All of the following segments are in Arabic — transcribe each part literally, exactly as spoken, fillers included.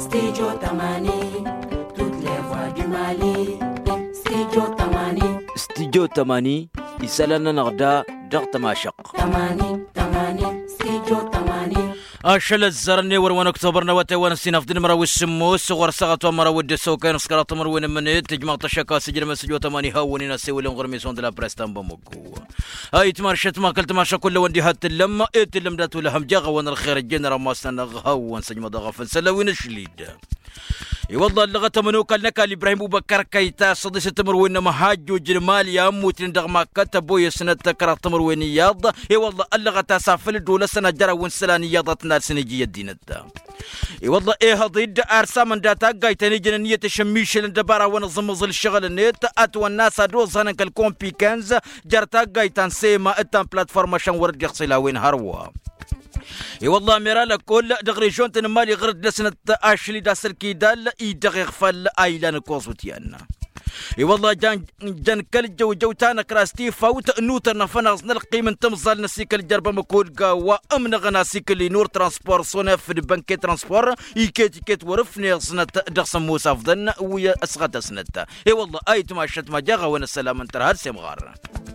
Studio Tamani, toutes les voix du Mali. Studio Tamani, Studio Tamani, Isalana Narda, Dartamashak. Tamani, Tamani, Studio Tamani. أشل الزرني وروان أكتوبر نواتي ونسين أفضل مرة والسموس وغرسغة ومرة ودسو كان سكرات مروين من تجمع تشكا سجل مسجو تماني هاوني ناسي ولن غرميسون دلا برستان بمقو هاي تمارشت ما قلت ماشا كل وندي هات اللم إيت اللم داتو لهم جاغا وان الخير الجنة رماسنا غهوان سجم ضغفن سلوين الشليد والله اللغة منوكا لك لإبراهيم بكر كيتا صديس تمروين مهاجو جرمال يا موتين دغما كتبو يسنة تكرا تمروين ياض اي والله اللغة تاسافل دولة سنة جرى ونسلان ياضتنا سنجي الدين الدا اي والله ايه ضد ارسا من داتا قايتاني جنانية شميش لندبارا ونظم ظل الشغل النت اتوا الناس ادو زانا كالكومبي كانز جرتا قايتان سيما اتان بلاتفورما شان ورد يغسلا وين هروا اي والله ميرالا كل دغري جون تنمالي غرد لسنة اشلي داسل كيدال اي دغيغ فال ايلان كوزوتيان اي والله جان جان كل جو جوتانا كراستي فوت نوتر نفنغز نلقي من تمزال نسيك الجرب مكول قاوا امن غناسيك اللي نور ترانسبور صنف البنكي ترانسبور ايكيت كيت ورفني سنة دغسم موسى فضن ويا اسغت سنة اي والله اي تماشت ما جاغا وانا السلام انتر هرسي مغار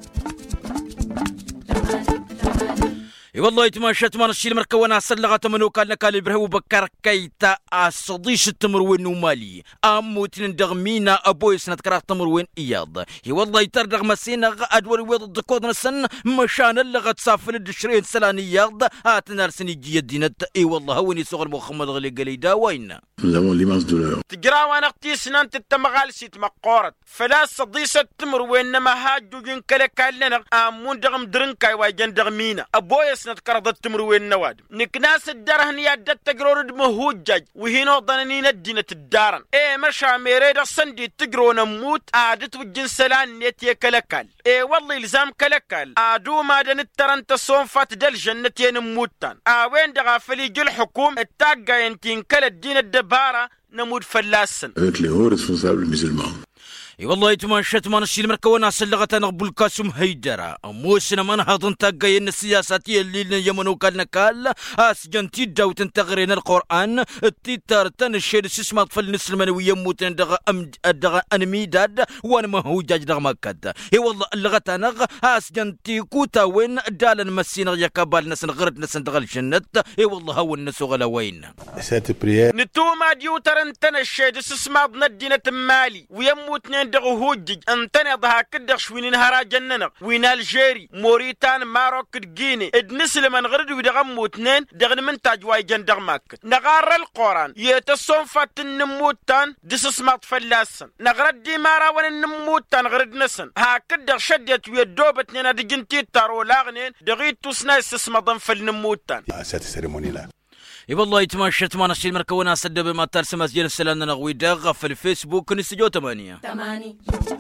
اي والله يتماشت ما نشيل مركونا سلغة منوكا لك لإبراهيم بكر كيتا صديش التمروين ومالي اموتين دغمينا ابوي سنة كرا تمروين اياض اي والله يتردغ مسينا ادور ويض الدكود نسن مشان اللغة تسافل الدشرين سلاني اياض اتنار سنجي الدينت اي والله هوني صغر محمد غلي قليدا وين تقرا وانا اختي سنان تتمغال سيت مقورت فلا صديش التمروين ما هاجو ينكلك لنا امون دغم درنكاي واجن دغمينا ابوي نتكرد التمروين النواد نكناس الدرهن يادت تقرورد مهوجج وهنا ضنانين الدينة الدارن ايه مشا ميريد الصندي تقرون موت عادت والجنسلان نيتي كلكال ايه والله لزام كلكال عادو ما دن الترنت الصنفات دل جنتين موتان اوين دغافلي جل حكوم التاقا ينتين كل الدين الدبارة نمود فلاسن avec les hauts responsables musulmans. اي والله يتماشت ما نشيل مركونا سلغة نغبل كاسم هيدرا موسنا من هضن تاقين السياساتية اللي يمنو كالنا كال اسجن تيدا وتنتغرين القرآن التيتار تنشير سسمات فالنسل منوي يموتن دغا امد دغا انميداد وانا ما هو جاج دغ مكاد اي والله اللغة نغ اسجن تيكوتا وين دالا مسينا يكابال نسن غرد نسن دغ الجنة اي والله هو النسو غلا وين نتوما ديوتر تنشير سسمات ندينة مالي ويموتن دغ هوجج انتني ضها كدغ شوين نهارا جننق وين الجيري موريتان ماروك جيني ادنسل من غرد ودغمو اثنين دغن من تاجواي جندغ ماك نغار القران يتصنفت النموتان دس سمات فلاسن نغرد دي مارا ون النموتان غرد نسن ها كدغ شدت ويدوبت نينا دجنتي تارو لاغنين دغيت تسنا سسمضن فالنموتان cette cérémonie là. اي والله يتماشت ما نشيل مركونا سدب ما ترسم مسجد السلام نغوي دغ في الفيسبوك نستجو تمانية تماني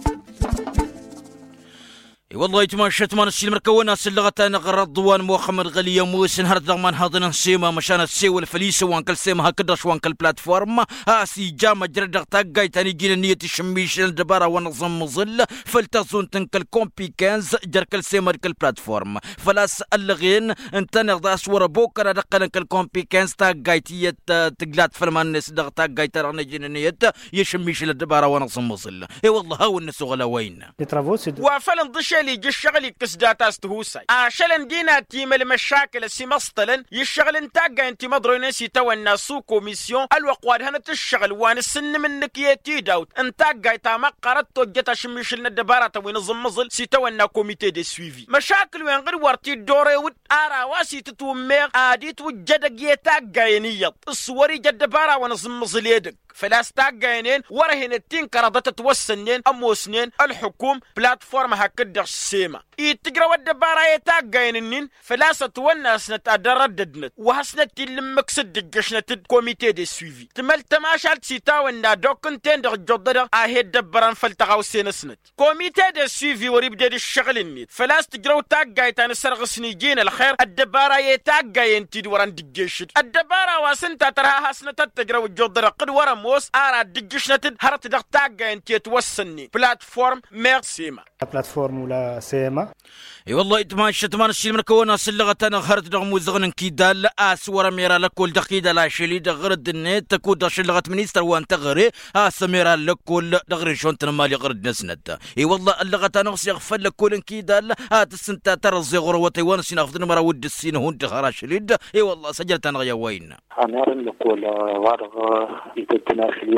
اي والله يتماشت ما نشيل مركونا سلغة نغرد ضوان محمد غلي موس نهار دغمان هاضنا سيما مشان السيو الفليس وان كل سيما هكذا شوان كل بلاتفورم اسي جامع جرد تاقاي تاني جينا نية الشميش الدبارة ونظم ظل فلتظن تنكل كومبي كانز جركل سيما كل بلاتفورم فلا سألغين انت نغدا صور بوكرا دقل كل كومبي كانز تاقاي تيت تقلات فلمان نس دغ تاقاي ترغنا جينا نية يشميش الدبارة ونظم ظل اي والله هاو النسو غلا وين وفلن ضشي اللي يجي الشغل يكسداتا استهوساي عشان دينا تيم المشاكل السي مصطلن يشغل انتاقا انتي مدرو نسي تو الناسو كوميسيون الوقواد هنت الشغل وان السن منك يتي داوت انتاقا يتاما قردتو جتا شميشلنا الدبارة وينظم مظل سي تو النا كوميتي دي سويفي مشاكل وين غير وارتي دوري ود ارا واسي تتوميغ اديت وجدق يتاقا ينيط الصوري جد دبارة ونظم مظل يدك فلاس تاقاينين ورهن التين كرادة توسنين اموسنين الحكوم بلاتفورم هكذا السيما يتقرا والدبارة يتاقاينين فلاس توناس نتادرددنت وهسنت اللمك صدق شنت كوميتي دي سويفي تمل تماشال سيتاونا دوكنتين دغ جدد اهيد دبران فلتغاو سينسنت كوميتي دي سويفي وريبدا دي الشغل النيت فلاس تقرا تاقايتان سرغسني جين الخير الدبارة يتاقاين تيد وران دقيشت الدبارة واسنتا تراها سنت تقرا جدد قد ورا موس ارا دجشنت هرت دغتاغا انت توسني بلاتفورم ميرسيما بلاتفورم ولا سيما تما اي والله تماشى تماشى المركونه سلغه انا خرت رغم زغن كيدال اس ورا ميرا لكل دقيقه لا شيلي دغرد النت تكون شلغه منيستر وان تغري ها سميرا لكل دغري شون تنمالي غرد نسند اي والله اللغه انا غص يغفل لكل كيدال هات السنت ترى الزغر وتيوان سين افضل مرا ود السين هون تخراش ليد اي والله سجلت انا يا وين انا نقول وارغ يتدنا خليل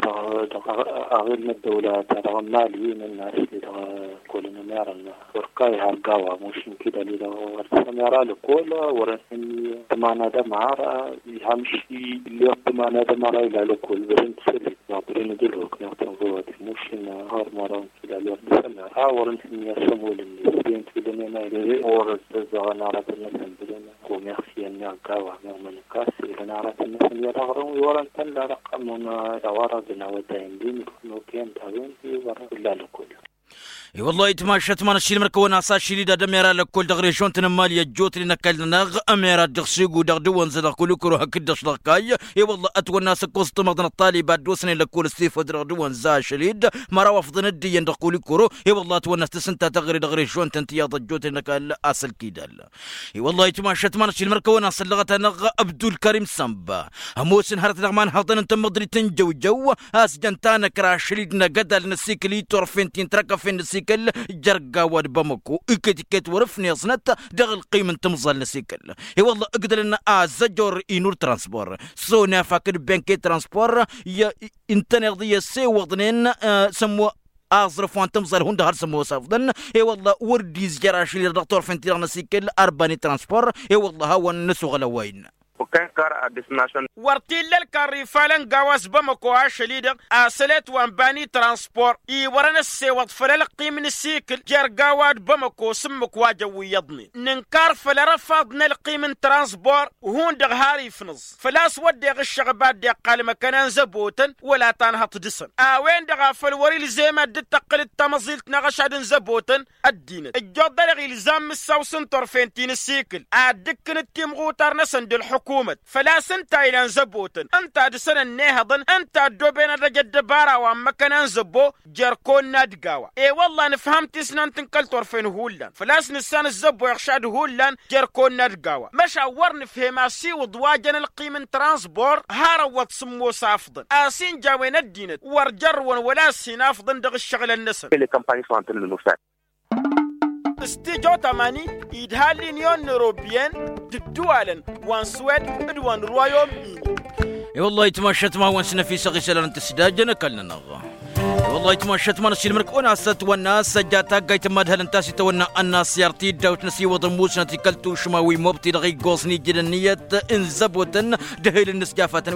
اغلب الدوله ترى ماليين الناس اللي كل نمر ورقاي هالقوا مش كده اللي سميرا لكل ورسمي تمانا ده معرا يهمشي اللي تمانا ده معرا الى لكل برنت سلك ناطرين دلوك ناطرين مش نهار مرة كده اللي سميرا ورسمي يسمول اللي بنت بدنا ما ورس زغنا على الناس بدنا كوميرسي النقاوة من الكاس لنا على الناس اللي رغروا ورن تلا رقمنا دوارة بنوتين دين نوكين تابين في ورا إلا لكل اي والله تماشى تمانا الشيل مركونا ساشي لي دميرا لكل دغري شون تنمال يجوت لنا كلنا اميرا دغسيغو دغدون زد كل كرو هكدش دقاي اي والله اتو الناس كوست مدن الطالبات دوسني لكل ستيف دغدون زا شليد مرا وفض ندي يندقول كرو اي والله تو الناس تسنتا تغري دغري شون تنتيا ضجوت لنا اصل كيدال اي والله تماشى تمانا الشيل مركونا سلغت نغ عبد الكريم سامبا هموسن هرت نغمان حاطن انت مدري تنجو جو اس جنتانا كراشليدنا قدل نسيكلي تورفنتين تركفين نسيكل جرقا ود بمكو اكتكت ورفني صنت دغل قيمة تمظل نسيكل اي والله اقدر ان ازجر اينور ترانسبور سونا فاكر بنكي ترانسبور يا انتني قضية سي وضنين آه سمو اصرف وان تمظل هون دهر سمو صفدن اي والله ورديز جراشي الدكتور فنتير نسيكل ارباني ترانسبور اي والله هو النسو غلوين وكان كار ديستنيشن ورتيل الكاري فالن غواز بمكو عشليد اسلت وانباني ترانسبور اي ورنا السيوط فلل قيم السيكل جرغاواد بمكو سمك واجو يضني ننكار فلرفضنا القيم ترانسبور وهون دغهاري فنز فلاس ودي الشغبات دي قال مكان زبوتن ولا تنهط دسن اوين دغا فالوري زي ما دت تقل التمزيلت نغشاد زبوتن الدينت الجود دغ الزام السوسن طرفين السيكل ادكن التيمغوتر نسند الحكومه فلا سنتا إلى زبوتن أنت دسنا النهضن أنت دوبين رجد بارا وما كان زبو جركون نادقاوا إيه والله نفهمت سنان تنقل طرفين هولان فلا سنسان الزبو يخشاد هولان جركون نادقاوا مش أورن فيما سي وضواجن القيمة ترانسبور هاروت سمو سافضن آسين جاوين الدينت ورجرون ولا سينافضن دغ الشغل النسن اللي كمباني سوانتن للنفسات استيجو تماني يدهالي نيون نوروبيان تدوالن وان سويد وان رويوم اي والله يتمشت ما وان سنة في سغي سلان تسداجنا كلنا نغا اي والله يتمشت ما نسيل مرك وناسات والناس سجاتا قايت مادهل انتاسي تونا الناس يرتي داوت نسي وضموس نتي كلتو شماوي موبتي لغي قوصني جدنية انزبوتن دهيل النسجافة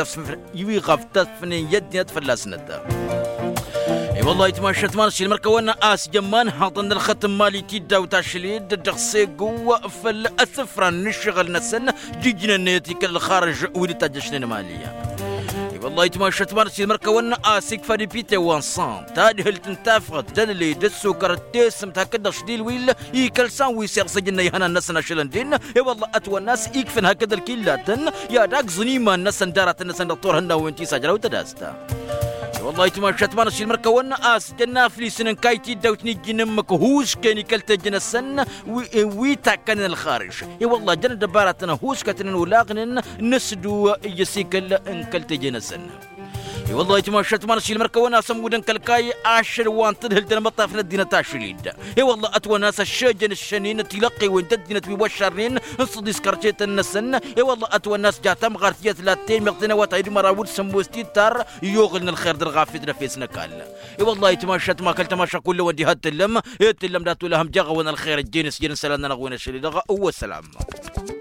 ويغفتفني يدنية فلاسنة اي والله يتماشى تمارشي المركونا اس جمان حاطن الختم مالي تيدا وتاشليد دغسي قوة فالاسفران نشغل نسن جيجنا نيتي كل خارج ولي تاجشنا مالية اي والله يتماشى تمارشي المركونا اسيك فادي بيتي وانسان تاد هل تنتافقت دللي دسو كرتيسم تاكد شديل ويل يكل سان ويسير سجنا يهنا نسنا شلندين اي والله اتوى الناس يكفن هكذا الكيلاتن يا داك زنيما نسن دارت نسن دكتور هنا وانتي سجلوا وتداستا والله يتماشى تمارشي المركونا اس جنا فليسن كايتي دوتني جنمك هوش كاني كلت جنسن ويتا كان الخارج اي والله جن دبارتنا هوش كتن ولاغن نسدو يسيكل ان كلت جنسن اي والله يتماشى تمارشي المركونا سمودن كلكاي عشر وان تدهل دنمطا في الدين تاشليد اي والله اتوا ناس الشجن الشنين تلقي وين تدين تبوشرين نصدي سكرتيت النسن اي والله اتوا ناس جاتم غارتيات لاتين مقتنا وتايد مراود سموستي تار يوغلن الخير درغافيت نفسنا كال اي والله يتماشى ما كل تماشى كل ودي هات اللم هات اللم داتو لهم جغون الخير الجنس جنس لنا نغوين الشليد والسلام